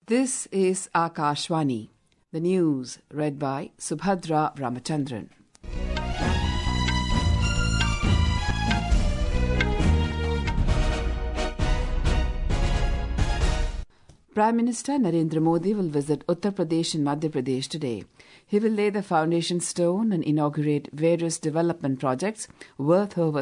This is Akashvani. The news read by Subhadra Ramachandran. Prime Minister Narendra Modi will visit Uttar Pradesh and Madhya Pradesh today. He will lay the foundation stone and inaugurate various development projects worth over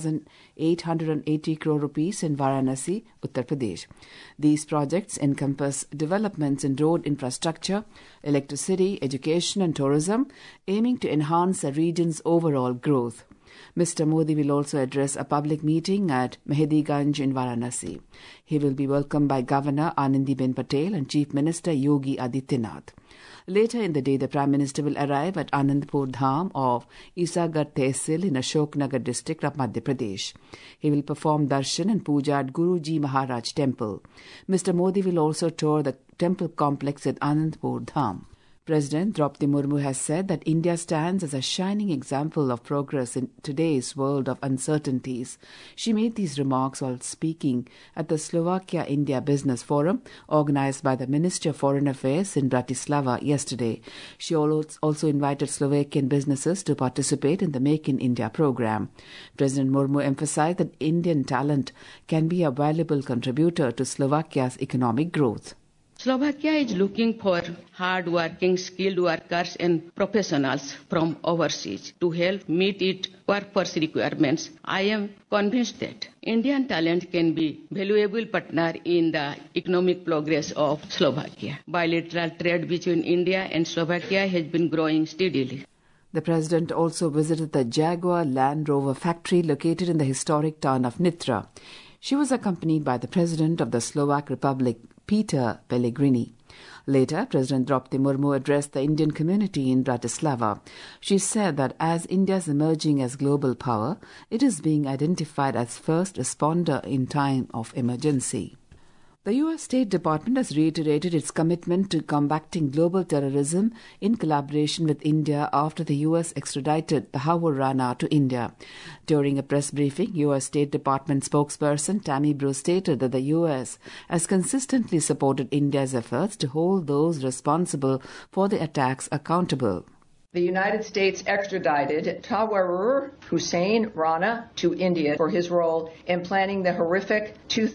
3,880 crore rupees in Varanasi, Uttar Pradesh. These projects encompass developments in road infrastructure, electricity, education and tourism, aiming to enhance the region's overall growth. Mr. Modi will also address a public meeting at Mehdiganj in Varanasi. He will be welcomed by Governor Anandiben Patel and Chief Minister Yogi Adityanath. Later in the day, the Prime Minister will arrive at Anandpur Dham of Isagar Tehsil in Ashoknagar district of Madhya Pradesh. He will perform darshan and puja at Guruji Maharaj Temple. Mr. Modi will also tour the temple complex at Anandpur Dham. President Draupadi Murmu has said that India stands as a shining example of progress in today's world of uncertainties. She made these remarks while speaking at the Slovakia-India Business Forum organized by the Ministry of Foreign Affairs in Bratislava yesterday. She also invited Slovakian businesses to participate in the Make in India program. President Murmu emphasized that Indian talent can be a valuable contributor to Slovakia's economic growth. Slovakia is looking for hard-working, skilled workers and professionals from overseas to help meet its workforce requirements. I am convinced that Indian talent can be a valuable partner in the economic progress of Slovakia. Bilateral trade between India and Slovakia has been growing steadily. The President also visited the Jaguar Land Rover factory located in the historic town of Nitra. She was accompanied by the President of the Slovak Republic, Peter Pellegrini. Later, President Draupadi Murmu addressed the Indian community in Bratislava. She said that as India is emerging as global power, it is being identified as first responder in time of emergency. The U.S. State Department has reiterated its commitment to combating global terrorism in collaboration with India after the U.S. extradited Tahawur Rana to India. During a press briefing, U.S. State Department spokesperson Tammy Bruce stated that the U.S. has consistently supported India's efforts to hold those responsible for the attacks accountable. The United States extradited Tahawur Hussain Rana to India for his role in planning the horrific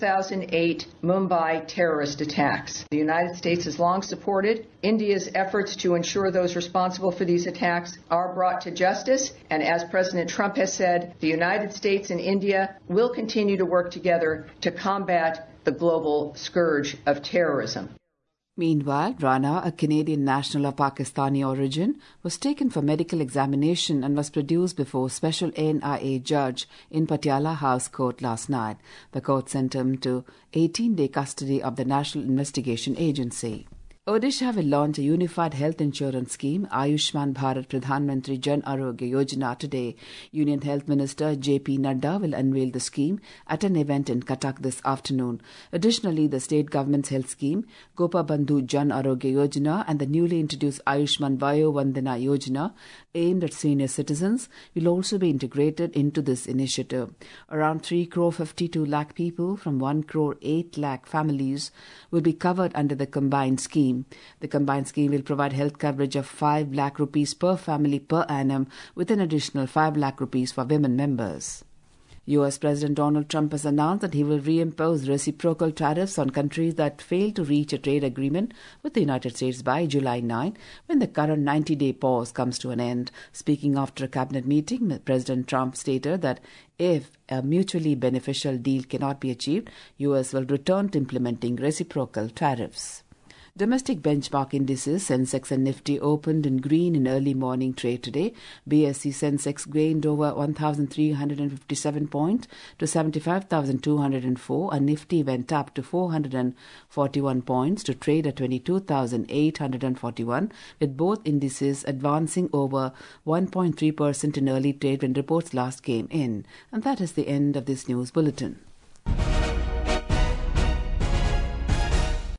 2008 Mumbai terrorist attacks. The United States has long supported India's efforts to ensure those responsible for these attacks are brought to justice, and as President Trump has said, the United States and India will continue to work together to combat the global scourge of terrorism. Meanwhile, Rana, a Canadian national of Pakistani origin, was taken for medical examination and was produced before special NIA judge in Patiala House Court last night. The court sent him to 18-day custody of the National Investigation Agency. Odisha will launch a unified health insurance scheme, Ayushman Bharat Pradhan Mantri Jan Arogya Yojana, today. Union Health Minister J.P. Nadda will unveil the scheme at an event in Cuttack this afternoon. Additionally, the state government's health scheme, Gopa Bandhu Jan Arogya Yojana, and the newly introduced Ayushman Vayo Vandana Yojana, aimed at senior citizens, will also be integrated into this initiative. Around 3 crore 52 lakh people from 1 crore 8 lakh families will be covered under the combined scheme. The combined scheme will provide health coverage of 5 lakh rupees per family per annum, with an additional 5 lakh rupees for women members. U.S. President Donald Trump has announced that he will reimpose reciprocal tariffs on countries that fail to reach a trade agreement with the United States by July 9, when the current 90-day pause comes to an end. Speaking after a cabinet meeting, President Trump stated that if a mutually beneficial deal cannot be achieved, U.S. will return to implementing reciprocal tariffs. Domestic benchmark indices Sensex and Nifty opened in green in early morning trade today. BSE Sensex gained over 1,357 points to 75,204 and Nifty went up to 441 points to trade at 22,841, with both indices advancing over 1.3% in early trade when reports last came in. And that is the end of this news bulletin.